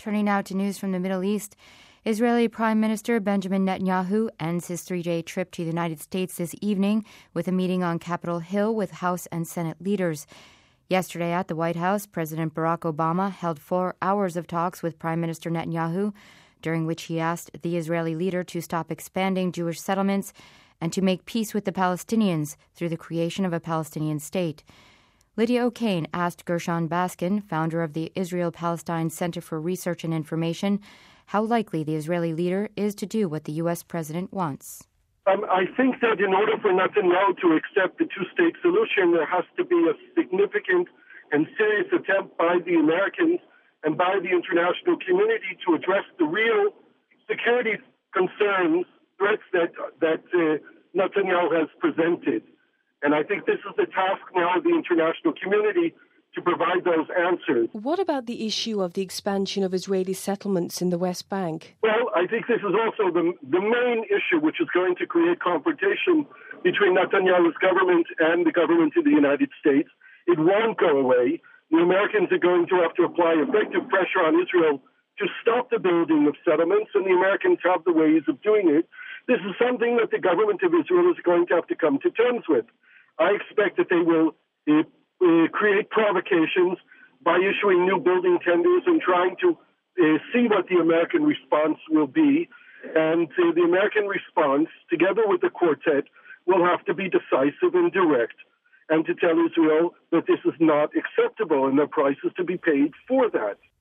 Turning now to news from the Middle East, Israeli Prime Minister Benjamin Netanyahu ends his 3-day trip to the United States this evening with a meeting on Capitol Hill with House and Senate leaders. Yesterday at the White House, President Barack Obama held 4 hours of talks with Prime Minister Netanyahu, during which he asked the Israeli leader to stop expanding Jewish settlements and to make peace with the Palestinians through the creation of a Palestinian state. Lydia O'Kane asked Gershon Baskin, founder of the Israel-Palestine Center for Research and Information, how likely the Israeli leader is to do what the U.S. president wants. I think that in order for Netanyahu to accept the two-state solution, there has to be a significant and serious attempt by the Americans and by the international community to address the real security concerns, threats that Netanyahu has presented. And I think this is the task now of the international community to provide those answers. What about the issue of the expansion of Israeli settlements in the West Bank? Well, I think this is also the main issue which is going to create confrontation between Netanyahu's government and the government of the United States. It won't go away. The Americans are going to have to apply effective pressure on Israel to stop the building of settlements, and the Americans have the ways of doing it. This is something that the government of Israel is going to have to come to terms with. I expect that they will create provocations by issuing new building tenders and trying to see what the American response will be. And the American response, together with the quartet, will have to be decisive and direct, and to tell Israel that this is not acceptable and the price is to be paid for that.